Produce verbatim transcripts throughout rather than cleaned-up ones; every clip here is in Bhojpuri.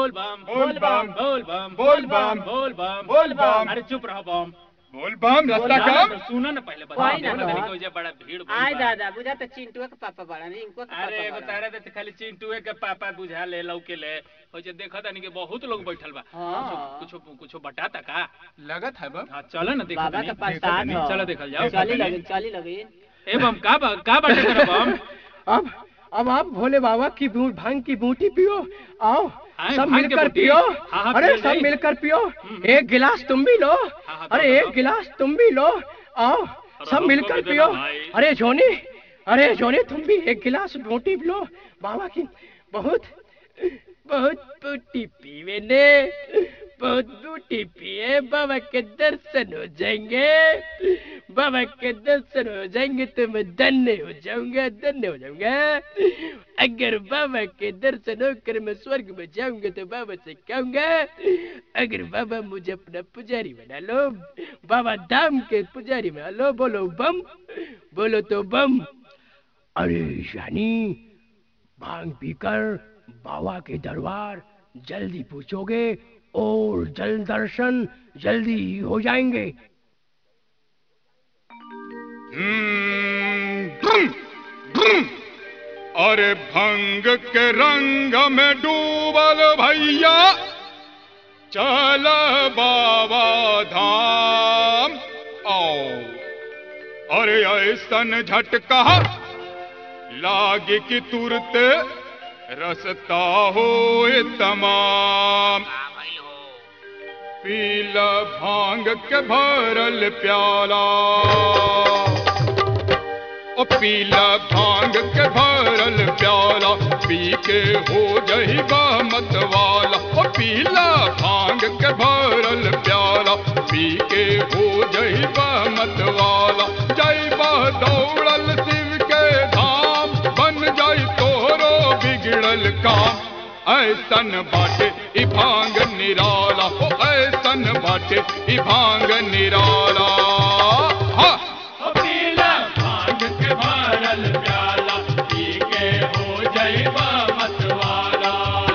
बोल बम बोल बम बोल बम बोल बम बोल बम बोल बम। अरे चुप रहो बम। बोल बम रास्ता कम। सुनो ना पहले बता कोई ना दो तो। ना कि बड़ा भीड़ बा। आय दादा बुझा तो चिंटुआ के पापा बड़ा नहीं इनको के अरे एगो पापा बड़ा। तारा दे खाली चिंटुए के पापा बुझा ले लौके ले हो जे देखत नहीं कि बहुत लोग बैठल बा। हाँ। कुछ कुछ बताता का लगत है बम। हां चलो ना देखो बाबा के प्रसाद हो। चलो देखल जाओ। चली लगी चली लगी। ए बम का बा का बाटे कर बम। अब अब आप भोले बाबा की बूट भांग की बूटी पियो। आओ आए, सब भांग के मिलकर बूटी? पियो। हाँ, हाँ, अरे पियो सब जाई। मिलकर पियो। एक गिलास तुम भी लो। हाँ, अरे दो, एक दो। गिलास तुम भी लो। आओ सब हमको मिलकर भी देना पियो। भाई। अरे जोनी अरे जोनी तुम भी एक गिलास बूटी पियो। बाबा की बहुत बहुत बूटी पीवे ने बहुत बूटी पिए बाबा के दर्शन हो जाएंगे। बाबा के दर्शन हो जाएंगे तो मैं धन्य हो जाऊंगा धन्य हो जाऊंगा। अगर बाबा के दर्शन होकर मैं स्वर्ग में जाऊंगा तो बाबा से कहूंगा अगर बाबा मुझे अपना पुजारी बना लो बाबा धाम के पुजारी बना लो। बोलो बम बोलो तो बम। अरे यानी भांग पीकर बाबा के दरबार जल्दी पूछोगे और जल दर्शन जल्दी हो जाएंगे। हम्म, ब्रुम, ब्रुम। अरे भंग के रंग में डूबल भैया चल बाबा धाम आओ। अरे ऐसन झटका लागे कि तुरंत रसता हो तमाम। पीला भांग के भरल प्याला ओ पीला भांग के भरल प्याला पी के हो जाइबा मतवाला। ओ पीला भांग के भरल प्याला पी के हो जाइबा मतवाला। जाइबा दौड़ल शिव के धाम बन जाई तोरो बिगड़ल काम। ऐसन बाटे ई भांग निराला ओ ऐसन बाटे ई भांग निराला। हाँ। ओ पीला भांग के भरल प्याला पी के हो जाइबा मतवाला।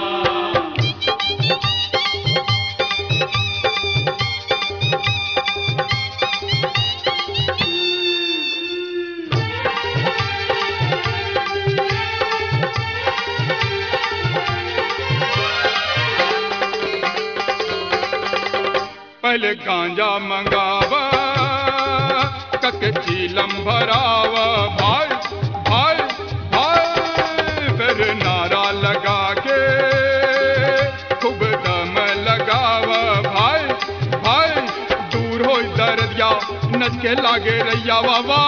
पहले गांजा मंगावा कके चीलम भरावा भाई भाई भाई। फिर नारा लगा के खूब दम लगावा भाई भाई। दूर हो दर्दिया नच के लागे रैया बाबा।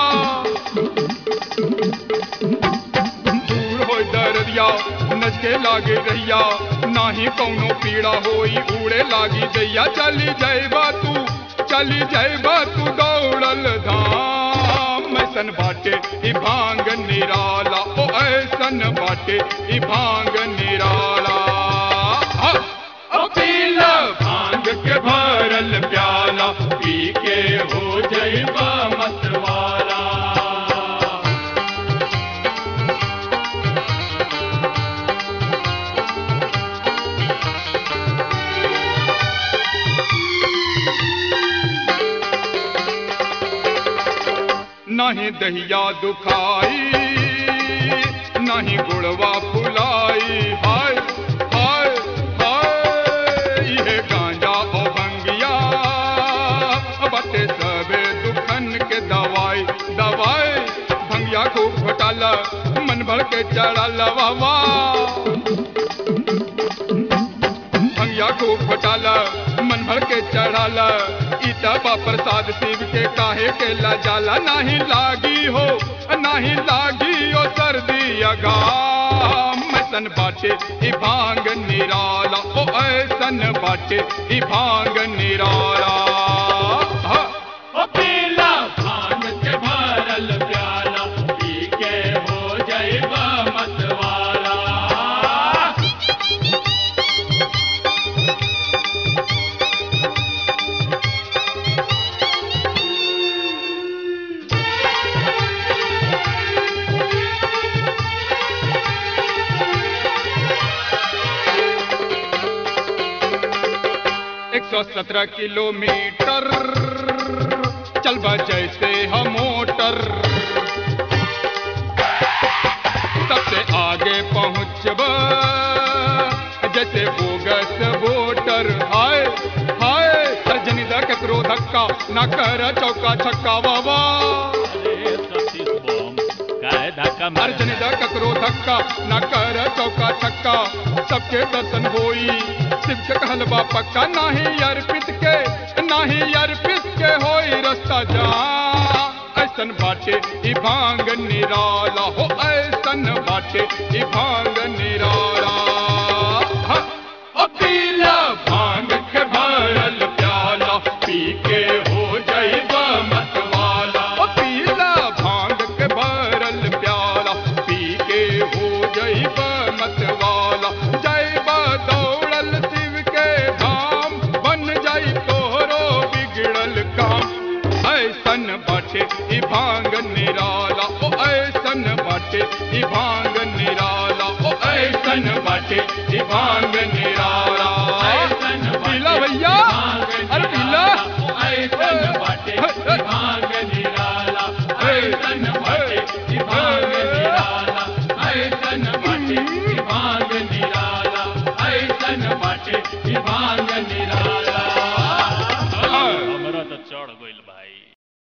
दूर हो दर्दिया नच के लागे रैया नाही कौनो पीड़ा होई उड़े लागी दैया। चली जाइबा तू चली जाइबा तू दौड़ल धाम। ऐसन बाटे ई भांग निराला ओ ऐसन बाटे ई भांग निराला। हाँ। ओ पीला भांग के भरल प्याला पी के हो जाइबा मतवाला। नहीं दहिया दुखाई नहीं गुड़वा फुलाई। हाय हाय हाय। ये गांजा ओ भंगिया बटे सबे दुखन के दवाई दवाई। भंगिया को घोटाला मन भर के चढ़ल बाबा। भंगिया को घोटाला मन भर के चढ़ाला। इता प्रसाद शिव के काहे के ला जाला। नहीं लागी हो नहीं लागी ओ सर्दी अगाम। ऐसन बाटे ई भांग निराला ओ ऐसन बाटे ई भांग निराला। हाँ। ओ पीला भांग के भरल प्याला पी के हो जाइबा मतवाला। सौ सत्रह किलोमीटर चलबा जैसे हम मोटर, सबसे आगे पहुँचबा जैसे बोगस वोटर। हाय हाय अर्जनी दा ककरो धक्का ना कर चौका छक्का बाबा। अरे सतीश बम काहे धक्का मारे? अर्जनी दा ककरो धक्का ना कर चौका छक्का, सबके दर्शन होई शिव के कहलबा पक्का। नाही अर्पित के नाही अर्पित के होई रास्ता जा, ऐसन बाटे ई भांग निराला हो, ऐसन बाटे ई भांग निराला। हाँ, ओ पीला भांग के भरल प्याला, पी के हो जाइबा मतवाला। ओ पीला भांग के भरल प्याला, पी के हो जाइबा मतवाला। जाइबा दौड़ल शिव के धाम, बन जाई तोहरो बिगड़ल काम। ऐसन बाटे ई भांग निराला, ओ ऐसन बाटे ई भांग निराला, ओ ऐसन बाटे ई भांग निराला।